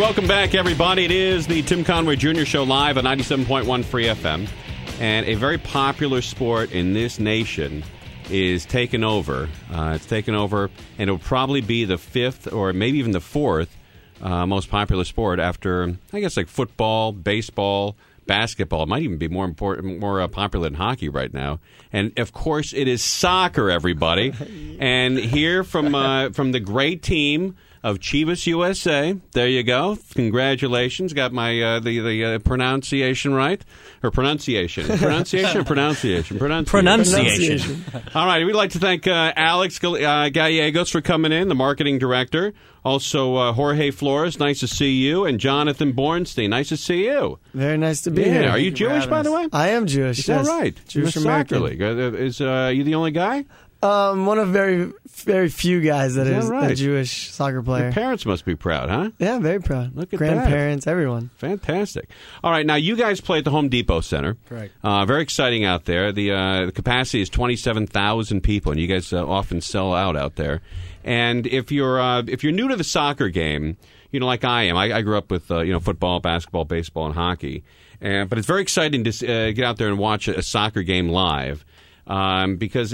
Welcome back, everybody. It is the Tim Conway Jr. Show live on 97.1 Free FM. And a very popular sport in this nation is taken over. It's taken over, and it'll probably be the fifth or maybe even the fourth most popular sport after, I guess, like football, baseball, basketball. It might even be more popular than hockey right now. And, of course, it is soccer, everybody. And here from the great team of Chivas USA. There you go. Congratulations. Got my the pronunciation right. Or pronunciation. Pronunciation or pronunciation? Pronunciation. All right. We'd like to thank Alex Gallegos for coming in, the marketing director. Also, Jorge Flores, nice to see you. And Jonathan Bornstein, nice to see you. Very nice to be here. Are you Jewish, by the way? I am Jewish. Is that right? Jewish Soccer American. League. Is you the only guy? One of very, very few guys that is right? a Jewish soccer player. Your parents must be proud, huh? Yeah, very proud. Look at Grandparents, everyone. Fantastic. All right, now you guys play at the Home Depot Center. Correct. Very exciting out there. The capacity is 27,000 people, and you guys often sell out there. And if you're new to the soccer game, like I am, I grew up with football, basketball, baseball, and hockey. But it's very exciting to get out there and watch a soccer game live. Because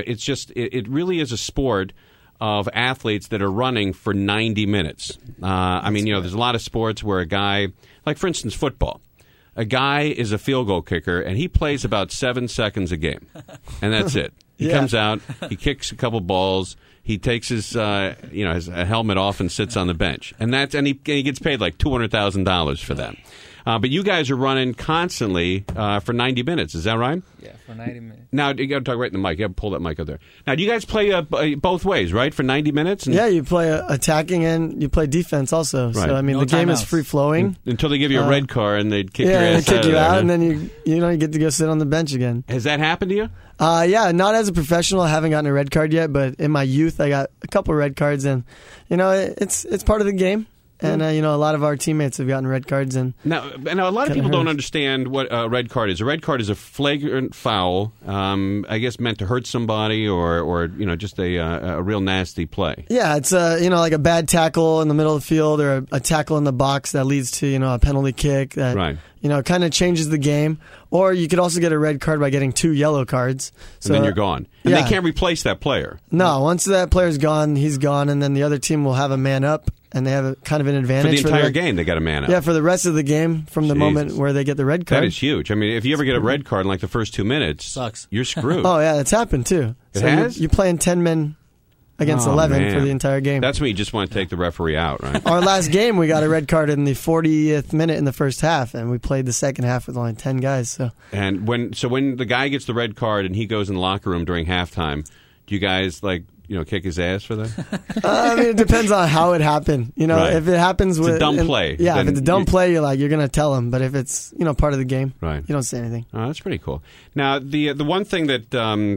it really is a sport of athletes that are running for 90 minutes. There's a lot of sports where a guy, like for instance, football. A guy is a field goal kicker, and he plays about 7 seconds a game, and that's it. He comes out, he kicks a couple balls, he takes his his helmet off and sits on the bench, and he gets paid like $200,000 for that. But you guys are running constantly for 90 minutes. Is that right? Yeah, for 90 minutes. Now, you got to talk right in the mic. You have to pull that mic up there. Now, do you guys play both ways, right, for 90 minutes? Yeah, you play attacking and you play defense also. Right. So, the game is free-flowing. Until they give you a red card and they kick your they ass kick you out, there, and then you get to go sit on the bench again. Has that happened to you? Yeah, not as a professional. I haven't gotten a red card yet, but in my youth, I got a couple red cards, and it's part of the game. And, a lot of our teammates have gotten red cards. Now a lot of people don't understand what a red card is. A red card is a flagrant foul, I guess meant to hurt somebody or just a real nasty play. Yeah, it's, like a bad tackle in the middle of the field or a tackle in the box that leads to, a penalty kick that, right. Kind of changes the game. Or you could also get a red card by getting 2 yellow cards. So, and then you're gone. And they can't replace that player. No, once that player's gone, he's gone, and then the other team will have a man up, and they have kind of an advantage. For the entire game, they got a man up. Yeah, for the rest of the game from the moment where they get the red card. That is huge. If you ever get a red card in like the first 2 minutes, sucks. You're screwed. Oh, yeah, it's happened too. It has? You're playing 10 men against 11 for the entire game. That's when you just want to take the referee out, right? Our last game, we got a red card in the 40th minute in the first half, and we played the second half with only 10 guys. So, and when the guy gets the red card and he goes in the locker room during halftime, do you guys kick his ass for that? It depends on how it happened. Right. If it happens with a dumb play. Yeah, if it's a dumb play, you're going to tell him. But if it's part of the game, right, you don't say anything. Oh, that's pretty cool. Now, the one thing that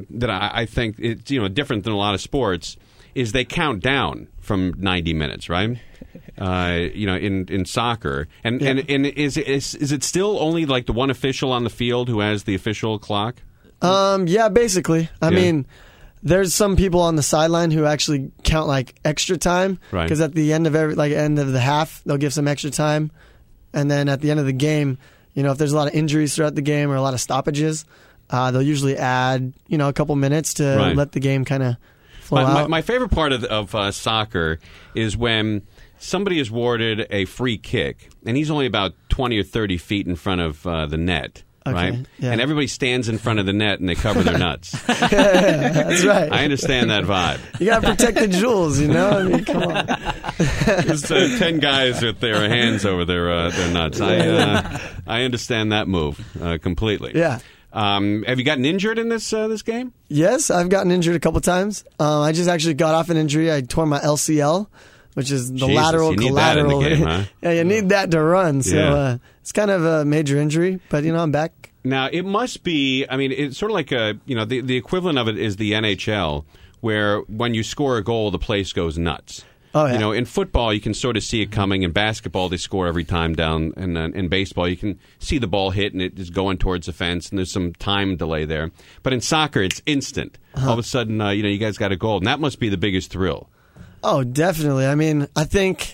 I think it's different than a lot of sports is they count down from 90 minutes, right? In soccer, and is it still only like the one official on the field who has the official clock? Yeah, basically. I mean, there's some people on the sideline who actually count like extra time, right? Because at the end of end of the half, they'll give some extra time, and then at the end of the game, if there's a lot of injuries throughout the game or a lot of stoppages, they'll usually add a couple minutes to let the game kind of. My favorite part of soccer is when somebody is awarded a free kick, and he's only about 20 or 30 feet in front of the net, right? Yeah. And everybody stands in front of the net and they cover their nuts. That's right. I understand that vibe. You got to protect the jewels, come on. There's 10 guys with their hands over their nuts. I understand that move completely. Yeah. Have you gotten injured in this game? Yes, I've gotten injured a couple times. I just actually got off an injury. I tore my LCL, which is the lateral you need collateral. That in the game, huh? Yeah, you need that to run. So it's kind of a major injury, but I'm back. Now it must be. It's sort of like the equivalent of it is the NHL, where when you score a goal, the place goes nuts. Oh, yeah. In football, you can sort of see it coming. In basketball, they score every time down. And in baseball, you can see the ball hit and it is going towards the fence, and there's some time delay there. But in soccer, it's instant. All of a sudden, you guys got a goal, and that must be the biggest thrill. Oh, definitely. I think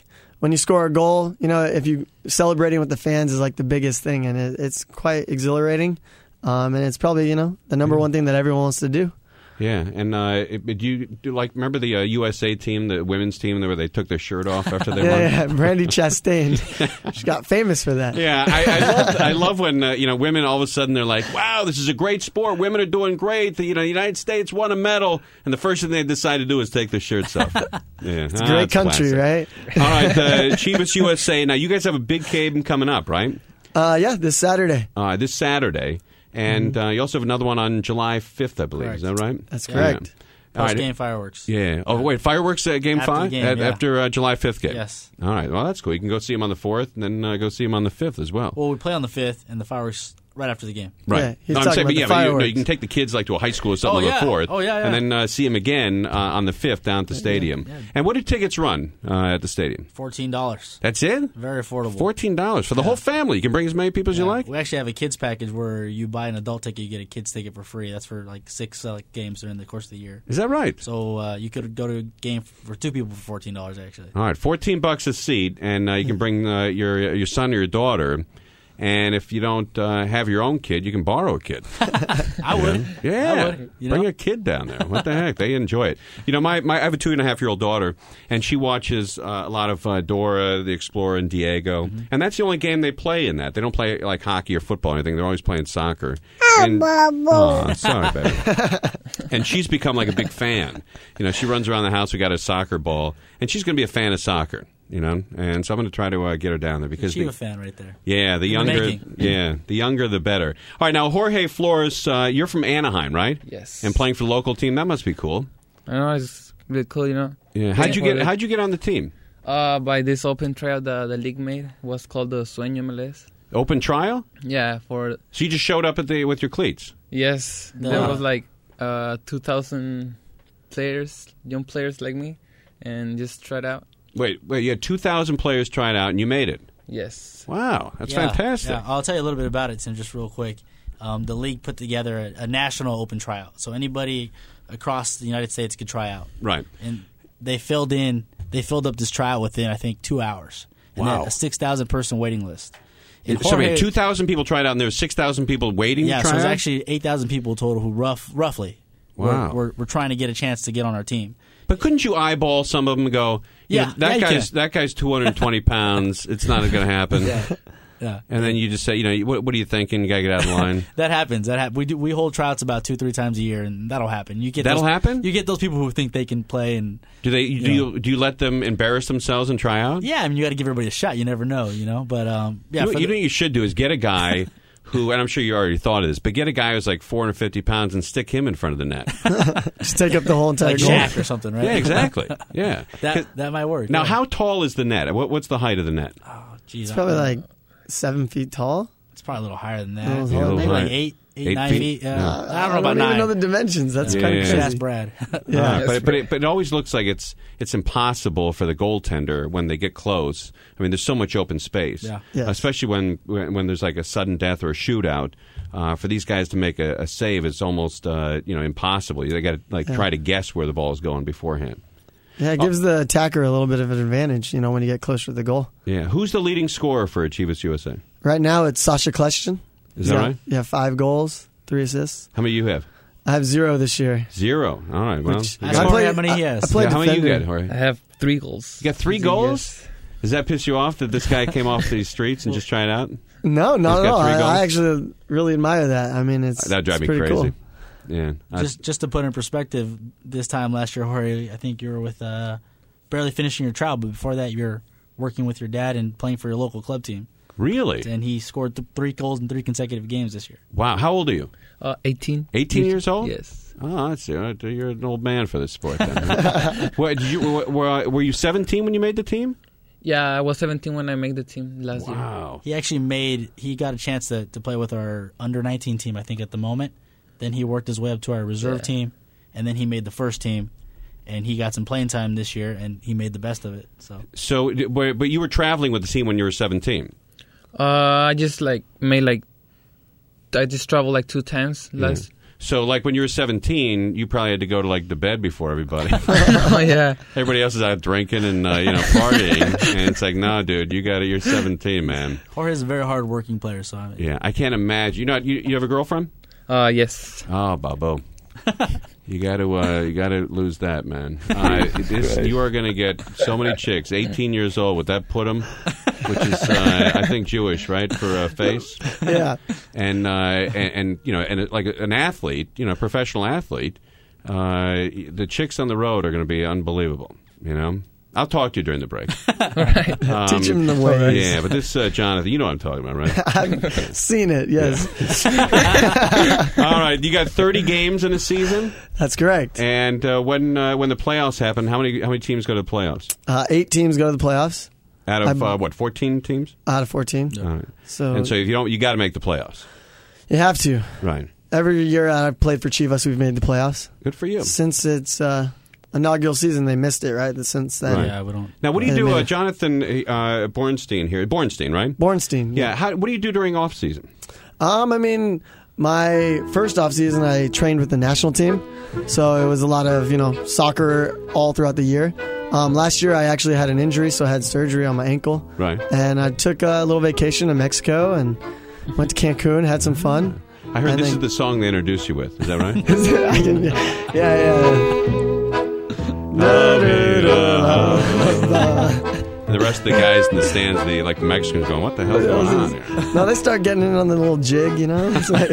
when you score a goal, if you celebrating with the fans is like the biggest thing, and it's quite exhilarating. And it's probably, the number one thing that everyone wants to do. Yeah, and do you remember the USA team, the women's team, where they took their shirt off after they won? Yeah, Brandi Chastain. She got famous for that. Yeah, I love when women all of a sudden they're like, "Wow, this is a great sport. Women are doing great. The United States won a medal," and the first thing they decide to do is take their shirts off. Yeah, it's a great country, classic. right? All right, Chivas USA. Now you guys have a big game coming up, right? Yeah, this Saturday. This Saturday. And you also have another one on July 5th, I believe. Correct. Is that right? That's correct. Yeah. Post-game fireworks. Yeah. Oh, wait, fireworks game After 5? the game, yeah. After July 5th game? Yes. All right. Well, that's cool. You can go see him on the 4th and then go see him on the 5th as well. Well, we play on the 5th, and the fireworks right after the game. Right. Yeah, he's No, I'm talking saying, about the but fireworks. you can take the kids like to a high school or something Oh, on the yeah. 4th. Oh, yeah, yeah. And then see him again on the 5th down at the stadium. Yeah. And what do tickets run at the stadium? $14. That's it? Very affordable. $14 for the whole family. You can bring as many people as you like? We actually have a kids package where you buy an adult ticket, you get a kids ticket for free. That's for like 6 games during the course of the year. Is that right? So you could go to a game for 2 people for $14 actually. All right, $14 a seat, and you can bring your son or your daughter. And if you don't have your own kid, you can borrow a kid. I would. Yeah, I would, bring a kid down there. What the heck? They enjoy it. I have a 2.5-year-old daughter, and she watches a lot of Dora the Explorer and Diego, and that's the only game they play in that. They don't play like hockey or football or anything. They're always playing soccer. Oh, sorry, baby. And she's become like a big fan. She runs around the house. We got a soccer ball, and she's going to be a fan of soccer. And so I'm going to try to get her down there because She's a fan right there. Yeah, the younger the better. All right, now Jorge Flores, you're from Anaheim, right? Yes. And playing for the local team, that must be cool. I know, it's really cool, Yeah. How'd you get on the team? By this open trial the league made. It was called the Sueño MLS. Open trial? Yeah, so you just showed up with your cleats? Yes. No. There was like 2,000 players, young players like me, and just tried out. Wait, you had 2,000 players trying out, and you made it? Yes. Wow, that's fantastic. Yeah. I'll tell you a little bit about it, Tim, just real quick. The league put together a national open tryout, so anybody across the United States could try out. Right. And they filled up this tryout within, I think, 2 hours. And Wow. a 6,000-person waiting list. And So 2,000 people tried out, and there were 6,000 people waiting to try so out? it was actually 8,000 people total who roughly Wow. were trying to get a chance to get on our team. But couldn't you eyeball some of them and go, that guy's 220 pounds, it's not going to happen. Yeah. And then you just say, what are you thinking? You got to get out of line. That happens. We hold tryouts about 2-3 times a year, and that'll happen. That'll happen? You get those people who think they can play, and Do you let them embarrass themselves and try out? yeah, I mean, you got to give everybody a shot. You never know, But yeah, You know what you should do is get a guy who, and I'm sure you already thought of this, but get a guy who's like 450 pounds and stick him in front of the net. Just take up the whole entire like goal. Shaq or something, right? Yeah, exactly. Yeah. that might work. Now, yeah. how tall is the net? What's the height of the net? Oh, geez, It's probably like 7 feet tall. it's probably a little higher than that. A little Maybe higher. like 8, 8 9 feet? feet. Yeah. I don't know about I don't 9. even know the dimensions. That's kind Yeah. of Should crazy. ask Brad. Yeah. But it always looks like it's impossible for the goaltender when they get close. I mean, there's so much open space, Yeah. Yes. especially when there's like a sudden death or a shootout. For these guys to make a save, it's almost impossible. They got to try to guess where the ball is going beforehand. Yeah, it gives the attacker a little bit of an advantage, when you get closer to the goal. Yeah, who's the leading scorer for Chivas USA? Right now, it's Sasha Kleshtin. Is that right? Yeah, 5 goals, 3 assists. How many you have? I have 0 this year. 0. All right. Well, Which- you I got- play- how many he has. I played how many you defender. get, Jorge? I have 3 goals. You got 3 goals? Does that piss you off that this guy came off these streets and just tried out? No, not He's at got all. 3 goals? I actually really admire that. I mean, it's That'd drive me pretty crazy. cool. Yeah. Just to put in perspective, this time last year, Jorge, I think you were with barely finishing your trial, but before that, you were working with your dad and playing for your local club team. Really? And he scored 3 goals in 3 consecutive games this year. Wow. How old are you? 18. 18 years old? Yes. Oh, that's you're an old man for this sport. Then. Were you 17 when you made the team? Yeah, I was 17 when I made the team last year. Wow. He actually got a chance to play with our under-19 team, I think, at the moment. Then he worked his way up to our reserve team, and then he made the first team. And he got some playing time this year, and he made the best of it. But you were traveling with the team when you were 17. I just I just traveled 2 times last. So, like, when you were 17, you probably had to go to, like, the bed before everybody. Oh, yeah. Everybody else is out drinking and, partying. And it's like, no, dude, you're 17, man. Jorge's a very hard-working player, so Yeah, I can't imagine. You have a girlfriend? Yes. Oh, Bobo. You got to lose that, man. You are going to get so many chicks. 18 years old. Would that put them? Which is, I think, Jewish, right, for a face. Yeah. And like an athlete, professional athlete, the chicks on the road are going to be unbelievable. I'll talk to you during the break. Right. Teach him the ways. Yeah, but this Jonathan, you know what I'm talking about, right? I've seen it. Yes. Yeah. All right, you got 30 games in a season. That's correct. And when the playoffs happen, how many teams go to the playoffs? 8 teams go to the playoffs. Out of 14 teams? Out of 14. All right. So if you don't, you got to make the playoffs. You have to. Right. Every year I've played for Chivas, we've made the playoffs. Good for you. Since it's inaugural season, they missed it, right? Since then. Right. Yeah, we don't. Now, what do you do, Jonathan Bornstein here? Bornstein, right? Bornstein. Yeah. What do you do during off season? My first off season, I trained with the national team, so it was a lot of soccer all throughout the year. Last year, I actually had an injury, so I had surgery on my ankle. Right. And I took a little vacation to Mexico and went to Cancun, had some fun. I heard this is the song they introduce you with. Is that right? And the rest of the guys in the stands, the Mexicans, going, "What the hell's going on here?" No, they start getting in on the little jig, It's like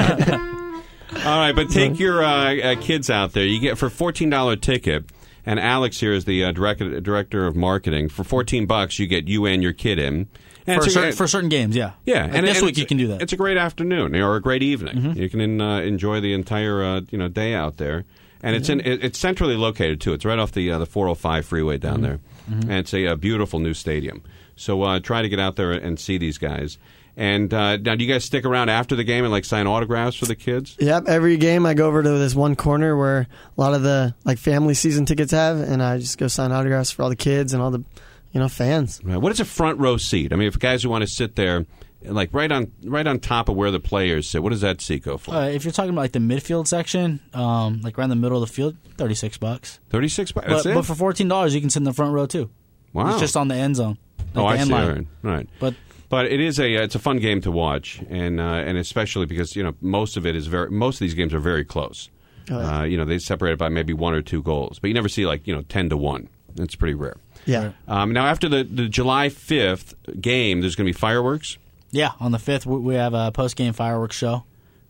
All right, but take your kids out there. You get for $14 ticket. And Alex here is the director of marketing. For $14, you get you and your kid in. And for certain games, yeah. Yeah, and this week you can do that. It's a great afternoon or a great evening. Mm-hmm. You can enjoy the entire day out there. And it's centrally located too. It's right off the 405 freeway down there, and it's a beautiful new stadium. So try to get out there and see these guys. And now, do you guys stick around after the game and sign autographs for the kids? Yep. Every game, I go over to this one corner where a lot of the family season tickets have, and I just go sign autographs for all the kids and all the fans. Right. What is a front row seat? I mean, if guys who want to sit there, right on top of where the players sit, what does that seat go for? If you're talking about the midfield section, around the middle of the field, $36. $36. But for $14, you can sit in the front row too. Wow. It's just on the end zone. I end see. Line. Right. But it is it's a fun game to watch, and especially because most of these games are very close. Oh, yeah. They separate by maybe 1 or 2 goals, but you never see 10-1. It's pretty rare. Yeah. Now after the July 5th game, there's going to be fireworks. Yeah, on the 5th we have a post-game fireworks show,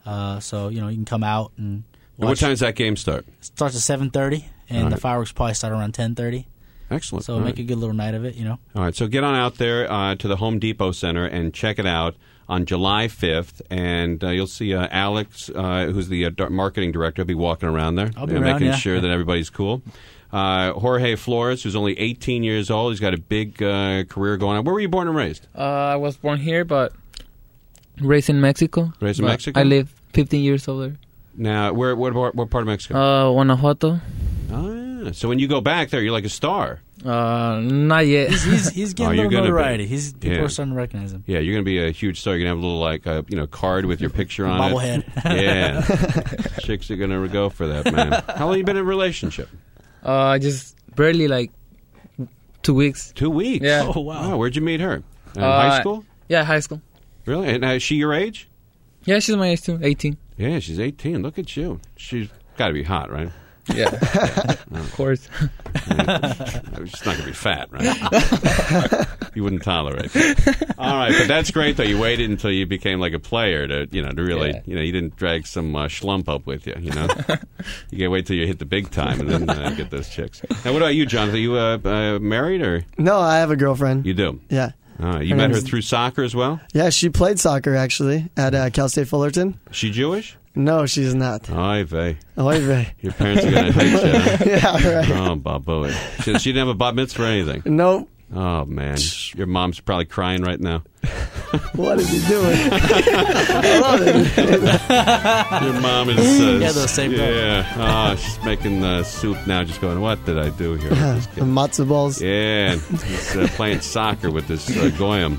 so you can come out and watch. What time does that game start? It starts at 7:30, and the fireworks probably start around 10:30. Excellent. So make a good little night of it, All right, so get on out there to the Home Depot Center and check it out on July 5th, and you'll see Alex, who's the marketing director, will be walking around there. I'll be around, making sure that everybody's cool. Jorge Flores, who's only 18 years old. He's got a big career going on. Where were you born and raised? I was born here, but raised in Mexico. Raised in Mexico? I lived 15 years over there. Now, what part of Mexico? Guanajuato. Oh, yeah. So when you go back there, you're like a star. Not yet. He's getting a little notoriety. People are starting to recognize him. Yeah, you're going to be a huge star. You're going to have a little card with your picture on bobblehead. it. Yeah. Chicks are going to go for that, man. How long have you been in a relationship? Just barely 2 weeks. 2 weeks? Yeah. Oh, wow. Where'd you meet her? In high school? Yeah, high school. Really? And is she your age? Yeah, she's my age too. 18. Yeah, she's 18. Look at you. She's got to be hot, right? Yeah. Of course. She's not going to be fat, right? You wouldn't tolerate that. All right, but that's great, though. You waited until you became a player to really, you didn't drag some schlump up with you, You got to wait till you hit the big time and then get those chicks. Now, what about you, Jonathan? Are you married or? No, I have a girlfriend. You do? Yeah. You met her through soccer as well? Yeah, she played soccer, actually, at Cal State Fullerton. Is she Jewish? No, she's not. Oy vey. Oy vey. Your parents are going to hate you. Huh? Yeah, right. Oh, Bobo. She didn't have a bat mitzvah or anything? Nope. Oh, man. Your mom's probably crying right now. What is he doing? I love it. Your mom is... those same yeah. Oh, she's making soup now, just going, what did I do here with this kid? Matzo balls. Yeah. He's playing soccer with this Goyim.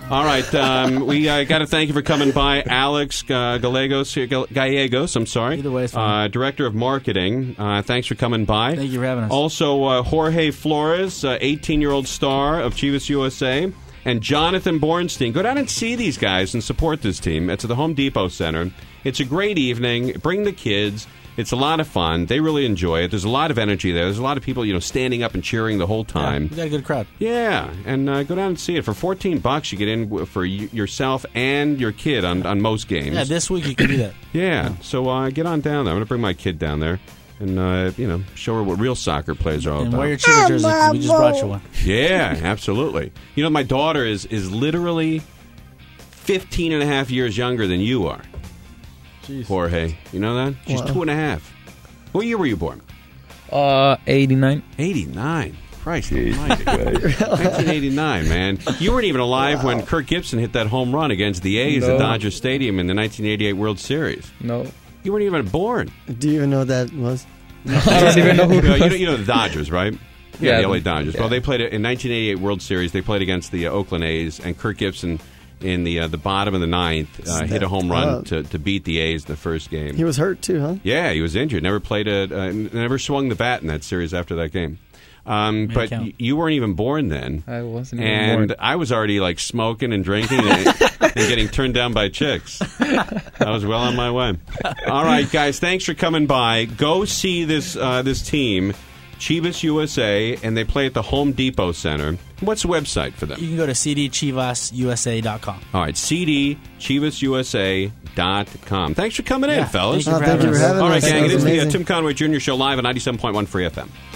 All right, we got to thank you for coming by, Alex Gallegos. I'm sorry. Either way, it's fine. Director of Marketing. Thanks for coming by. Thank you for having us. Also, Jorge Flores, 18-year-old star of Chivas USA, and Jonathan Bornstein. Go down and see these guys and support this team. It's at the Home Depot Center. It's a great evening. Bring the kids. It's a lot of fun. They really enjoy it. There's a lot of energy there. There's a lot of people, standing up and cheering the whole time. Yeah, we got a good crowd. Yeah, and go down and see it. For $14, you get in for yourself and your kid on most games. Yeah, this week you can do that. Yeah, so get on down there. I'm going to bring my kid down there and, show her what real soccer players are all and about. wear your Chivas jersey, 'cause we just brought you one. Yeah, absolutely. My daughter is literally 15 and a half years younger than you are. Jeez. Jorge, you know that? She's 2.5. What year were you born? 89. 89. Christ almighty. 1989, man. You weren't even alive when Kirk Gibson hit that home run against the A's at Dodger Stadium in the 1988 World Series. No. You weren't even born. Do you even know what that was? I don't even know who. You know the Dodgers, right? Yeah, the LA Dodgers. Yeah. Well, they played in 1988 World Series. They played against the Oakland A's, and Kirk Gibson in the bottom of the ninth hit a home run to beat the A's in the first game. He was hurt too, huh? Yeah, he was injured. Never never swung the bat in that series after that game. But you weren't even born then. I wasn't even born. And I was already smoking and drinking and getting turned down by chicks. I was well on my way. All right, guys, thanks for coming by. Go see this team, Chivas USA, and they play at the Home Depot Center. What's the website for them? You can go to cdchivasusa.com. All right, cdchivasusa.com. Thanks for coming in, fellas. Thank you for having us. All right, gang, it is the amazing. Tim Conway Jr. Show live on 97.1 Free FM.